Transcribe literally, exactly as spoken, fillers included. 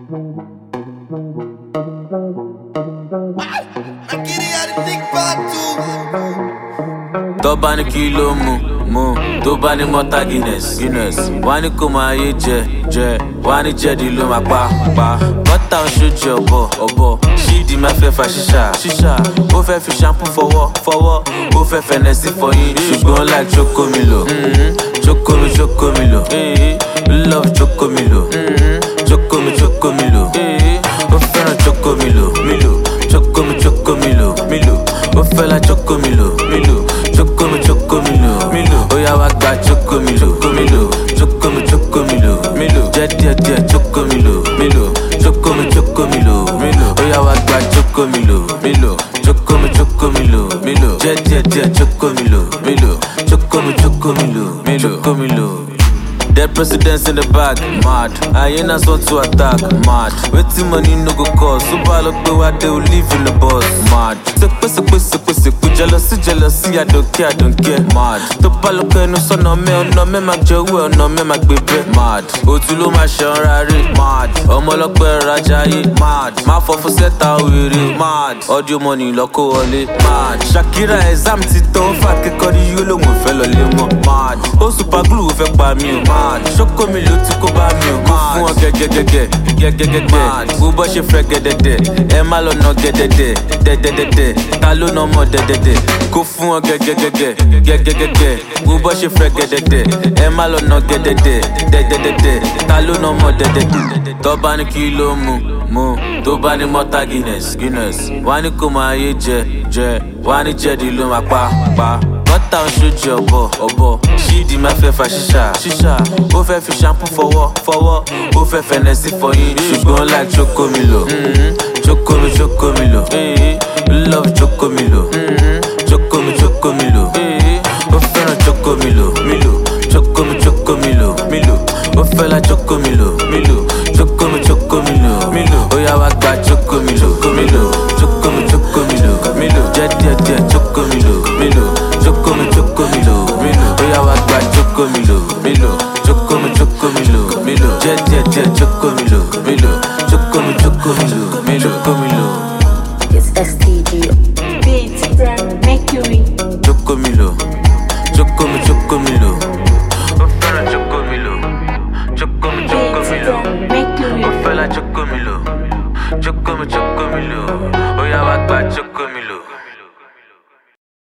Tó bá ní kí ló mú, mú. Tó bá ní mọ́tà Guinness, Guinness. Wá ní kó máa yé jẹ, jẹ. Wá ní jẹ̀dí ló máa pa, pa. Bọ́tà ń ṣojú ọ̀bọ, ọ̀bọ. Ṣídìí máa fẹ́ fa ṣíṣà, ṣíṣà. Ó fẹ́ fi shampoo fọwọ́, fọwọ́. Ó fẹ́ fẹ̀nẹ̀ sí fọyín. Ṣùgbọ́n like Chocomilo. Chocomi, Chocomilo. Love Chocomilo. Chocomi, Chocomilo. Ó fẹ́ràn Chocomilo, Milo. Chocomi, Chocomilo, Milo. Ó fẹ́ la Chocomilo, Milo. Chocomi, Chocomilo, Milo. Ó yá wá gba Chocomilo, Chocomilo. Chocomi, Chocomilo, Milo. Jẹ́ díẹ̀ díẹ̀ Chocomilo, Milo. Chocomi, Chocomilo, Milo. Ó yá wá gba Chocomilo, Milo. Chocomi, Chocomilo, Milo. Jẹ́ díẹ̀ díẹ̀ Chocomilo, Milo. Chocomi, Chocomilo, Milo. Chocomilo. Dead presidents in the back, mad. Hyenas want to attack, mad. Waiting money no go cost. Super look the way they will live in the bus, mad. Sepe sepe sepe sepe jealousy jealousy I don't care I don't care, mad. To palo ke no so no me no me mag jowo no me mag bebe, mad. Otulo ma shanrare, mad. Omolope rajaye, mad. Ma fo fo seta were, mad. Audio money loko wole, mad. Shakira exam ti ton fa ke kori yo lo mo fe lo le mo, mad. O super glue fe pa mi o, mad. Chocomilo tí kò bá mi ò kó fún ọ gẹ́gẹ́gẹ́gẹ́ gẹ́gẹ́gẹ́gẹ́ bó bọ́ ṣe fẹ́ gẹ́dẹ́dẹ́ ẹ má lọ nà gẹ́dẹ́dẹ́ dẹ́dẹ́dẹ́dẹ́ ta ló nà ọmọ dẹ́dẹ́dẹ́ kó fún ọ gẹ́gẹ́gẹ́gẹ́ gẹ́gẹ́gẹ́gẹ́ bó bọ́ ṣe fẹ́ gẹ́dẹ́dẹ́ ẹ má lọ nà gẹ́dẹ́dẹ́ dẹ́dẹ́dẹ́dẹ́ ta ló nà ọmọ dẹ́dẹ́dẹ́. Tó bá ní kí ló mú, mú. Tó bá ní mọ́tà Guinness, Guinness. Wá ní kó máa yé jẹ, jẹ. Wá ní jẹ̀dí ló máa pa, pa. Bọ́tà ń ṣojú ọ̀bọ, ọ̀bọ. Ṣídìí máa fẹ́ fa ṣíṣà, ṣíṣà. Ó fẹ́ fi shampoo fọwọ́, fọwọ́. Ó fẹ́ fẹ̀nẹ̀ sí fọyín. Ṣùgbọ́n like Chocomilo. Chocomi, Chocomilo. Love Chocomilo. Chocomi, Chocomilo. Ó fẹ́ràn Chocomilo, Milo. Chocomi, Chocomilo, Milo. Ó fẹ́ la Chocomilo, Milo. Chocomi, Chocomilo, Milo. Ó yá wá gba Chocomilo, Chocomilo. Chocomi, Chocomilo, Milo. Jẹ́ díẹ̀ díẹ̀ Chocomilo, Milo. Chocomi, Chocomilo, Milo. Ó yá wá gba Chocomilo, Milo. Chocomi, Chocomilo, Milo. Jẹ́ díẹ̀ díẹ̀ Chocomilo, Milo. Chocomi, Chocomilo, Milo. Chocomilo. It's S T G